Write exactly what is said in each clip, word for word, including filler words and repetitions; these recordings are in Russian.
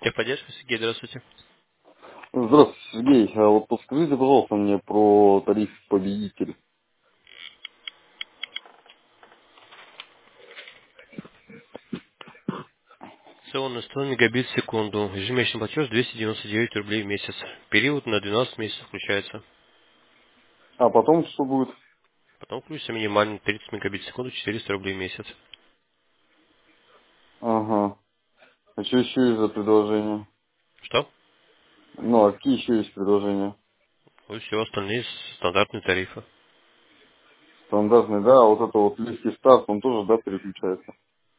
Техподдержка, Сергей, здравствуйте. Здравствуйте, Сергей. А вот подскажите, пожалуйста, мне про тариф «Победитель». Акционная сто мегабит в секунду. Ежемесячный платеж двести девяносто девять рублей в месяц. Период на двенадцать месяцев включается. А потом что будет? Потом включится минимальный тридцать мегабит в секунду, четыреста рублей в месяц. Ага. А что еще есть за предложения? Что? Ну, а какие еще есть предложения? Ну и все остальные стандартные тарифы. Стандартный, да, а вот это вот легкий старт, он тоже, да, переключается?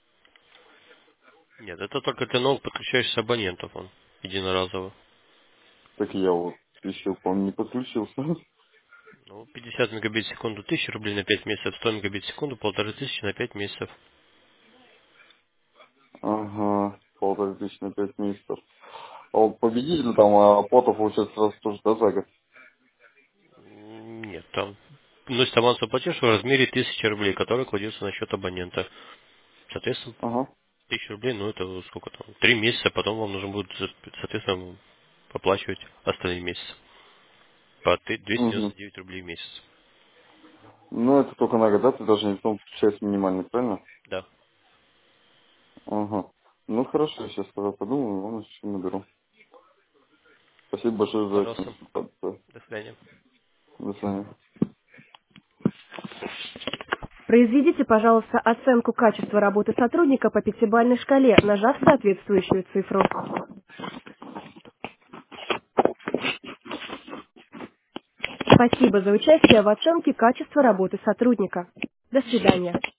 Нет, это только для новых подключающихся абонентов он. Единоразово. Так я вот еще, по-моему, не подключился. Ну, пятьдесят мегабит в секунду тысяча рублей на пять месяцев, сто мегабит в секунду полторы тысячи на пять месяцев. Ага, полторы тысячи на пять месяцев. А вот «Победитель» там, а оплата получается сразу тоже, да, за год? М, Нет, там вносит авансовый платеж в размере тысячи рублей, который кладется на счет абонента. Соответственно, Ага. Тысяча рублей, ну это сколько там? Три месяца, потом вам нужно будет, за- соответственно, оплачивать остальные месяцы. По ты- двести Угу. девяносто девять рублей в месяц. Ну, это только на год, да, предложение, потом включается минимальный, правильно? Да. Ага. Ну, хорошо, я сейчас тогда подумаю, ладно, еще наберу. Спасибо большое за Пожалуйста. консультацию. До свидания. До свидания. Произведите, пожалуйста, оценку качества работы сотрудника по пятибалльной шкале, нажав соответствующую цифру. Спасибо за участие в оценке качества работы сотрудника. До свидания.